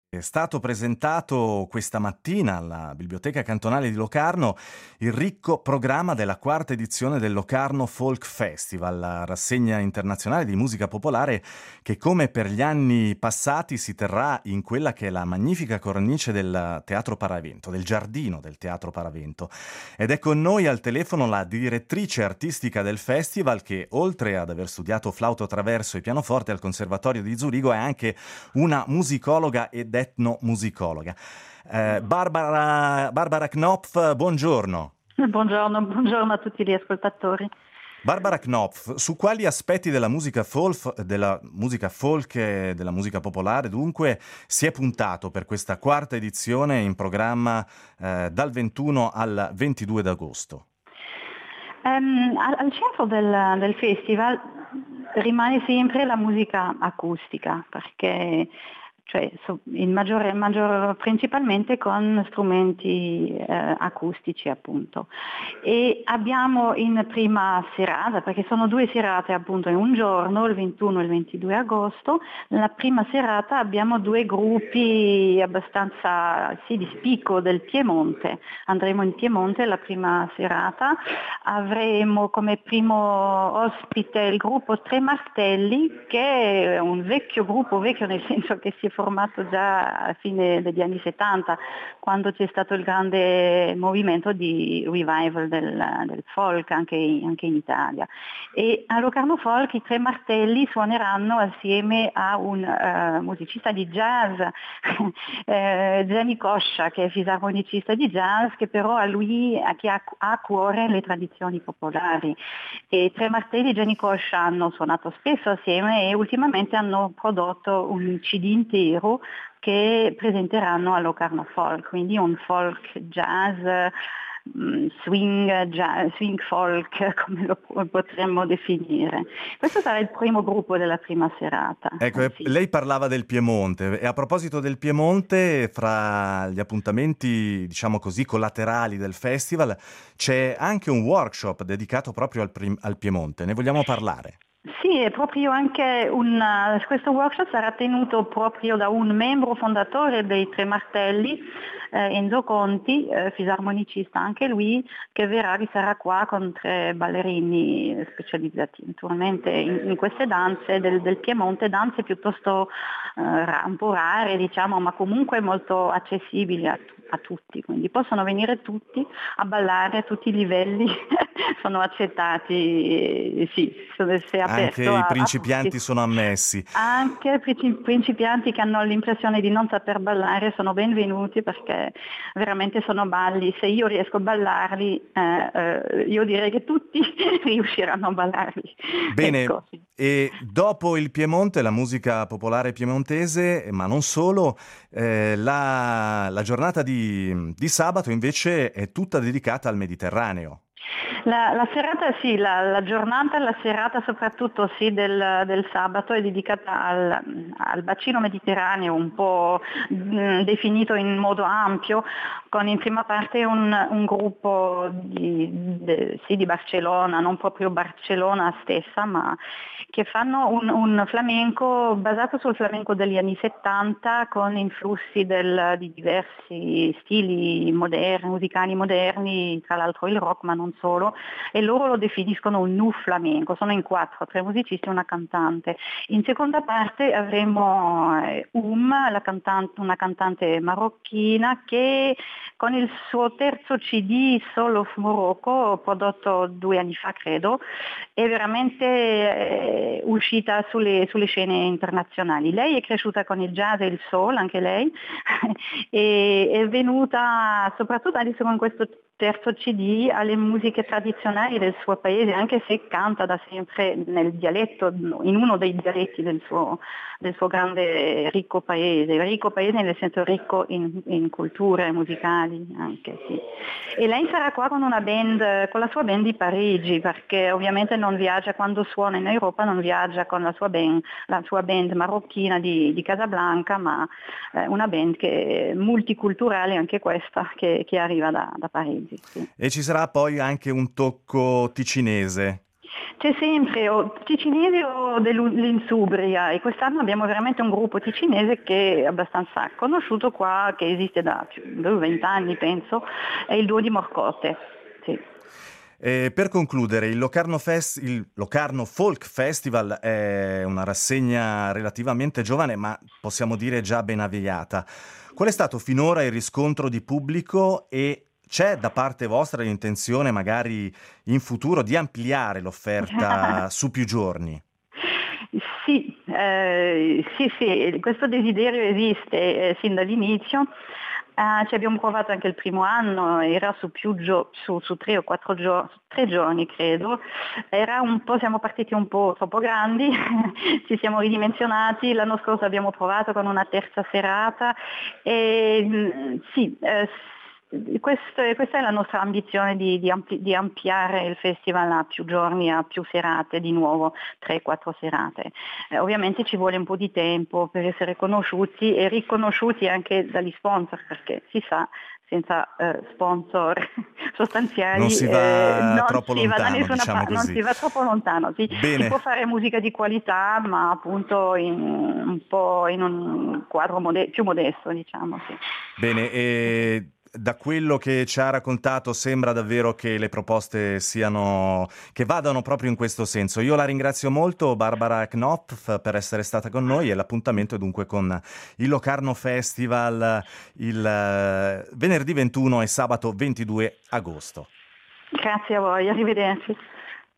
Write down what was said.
È stato presentato questa mattina alla Biblioteca Cantonale di Locarno il ricco programma della quarta edizione del Locarno Folk Festival, la rassegna internazionale di musica popolare che, come per gli anni passati, si terrà in quella che è la magnifica cornice del Teatro Paravento, del giardino del Teatro Paravento. Ed è con noi al telefono la direttrice artistica del festival che, oltre ad aver studiato flauto traverso e pianoforte al Conservatorio di Zurigo, è anche una musicologa ed etnomusicologa. Barbara Knopf, buongiorno. Buongiorno a tutti gli ascoltatori. Barbara Knopf, su quali aspetti della musica folk e della musica popolare, dunque, si è puntato per questa quarta edizione in programma dal 21 al 22 d'agosto? Al centro del festival rimane sempre la musica acustica, perché principalmente con strumenti acustici, appunto. E abbiamo in prima serata, perché sono due serate appunto in un giorno, il 21 e il 22 agosto, nella prima serata abbiamo due gruppi abbastanza di spicco del Piemonte. Andremo in Piemonte la prima serata, avremo come primo ospite il gruppo Tre Martelli, che è un vecchio gruppo, vecchio nel senso che si è formato già a fine degli anni 70, quando c'è stato il grande movimento di revival del folk anche in Italia. E a Locarno Folk i Tre Martelli suoneranno assieme a un musicista di jazz, Gianni Coscia, che è fisarmonicista di jazz, che però che ha a cuore le tradizioni popolari. E Tre Martelli e Gianni Coscia hanno suonato spesso assieme e ultimamente hanno prodotto un CD intero che presenteranno a Locarno Folk, quindi un folk jazz, swing folk, come lo potremmo definire. Questo sarà il primo gruppo della prima serata. Ecco, Sì. lei parlava del Piemonte e a proposito del Piemonte, fra gli appuntamenti, diciamo così, collaterali del festival, c'è anche un workshop dedicato proprio al Piemonte. Ne vogliamo parlare? Sì, è proprio anche questo workshop sarà tenuto proprio da un membro fondatore dei Tre Martelli, Enzo Conti, fisarmonicista anche lui, che sarà qua con tre ballerini specializzati naturalmente in queste danze del Piemonte, danze piuttosto un po' rare, diciamo, ma comunque molto accessibili a tutti, quindi possono venire tutti a ballare a tutti i livelli, sono accettati, sì, se è Anche aperto i a tutti. principianti sono ammessi. Anche principianti che hanno l'impressione di non saper ballare sono benvenuti, perché veramente sono balli, se io riesco a ballarli, io direi che tutti riusciranno a ballarli. Bene, Ecco, sì. e dopo il Piemonte, la musica popolare piemontese, ma non solo, la giornata di sabato invece è tutta dedicata al Mediterraneo. La serata sì, la giornata, la serata soprattutto sì del sabato è dedicata al bacino mediterraneo, un po' definito in modo ampio, con in prima parte un gruppo di Barcellona, non proprio Barcellona stessa, ma che fanno un flamenco basato sul flamenco degli anni 70, con influssi di diversi stili moderni, musicali moderni, tra l'altro il rock ma non solo, e loro lo definiscono un nu flamenco. Sono in quattro, tre musicisti e una cantante. In seconda parte avremo una cantante marocchina, che con il suo terzo CD Soul of Morocco, prodotto 2 anni fa credo, è veramente uscita sulle scene internazionali. Lei è cresciuta con il jazz e il soul, anche lei, e è venuta soprattutto adesso con questo terzo CD alle musiche tradizionali del suo paese, anche se canta da sempre nel dialetto, in uno dei dialetti del suo grande ricco paese nel senso ricco in culture musicali anche, sì. E lei sarà qua con una band, con la sua band di Parigi, perché ovviamente non viaggia, quando suona in Europa non viaggia con la sua band marocchina di Casablanca, ma una band che è multiculturale anche questa, che arriva da Parigi. Sì. E ci sarà poi anche un tocco ticinese. C'è sempre o ticinese o dell'Insubria, e quest'anno abbiamo veramente un gruppo ticinese che è abbastanza conosciuto qua, che esiste da più di 20 anni penso, è il Duo di Morcote. Sì. Per concludere, il Locarno Folk Festival è una rassegna relativamente giovane, ma possiamo dire già ben avviata. Qual è stato finora il riscontro di pubblico e c'è da parte vostra l'intenzione, magari in futuro, di ampliare l'offerta su più giorni? Sì, sì, questo desiderio esiste sin dall'inizio. Ci abbiamo provato anche il primo anno, era su su 3 o 4 giorni, credo. Era un po', siamo partiti un po' troppo grandi, ci siamo ridimensionati. L'anno scorso abbiamo provato con una terza serata e sì, questa è la nostra ambizione di ampliare il festival a più giorni, a più serate, di nuovo 3-4 serate. Ovviamente ci vuole un po' di tempo per essere conosciuti e riconosciuti anche dagli sponsor, perché si sa, senza sponsor Non sostanziali si va non troppo si va da lontano, nessuna diciamo parte, non così. si va troppo lontano. Si può Bene, fare musica di qualità, ma appunto un po' in un quadro più modesto, diciamo. Sì. bene, e da quello che ci ha raccontato sembra davvero che le proposte che vadano proprio in questo senso. Io la ringrazio molto, Barbara Knopf, per essere stata con noi e l'appuntamento è dunque con il Locarno Festival il venerdì 21 e sabato 22 agosto. Grazie a voi, arrivederci.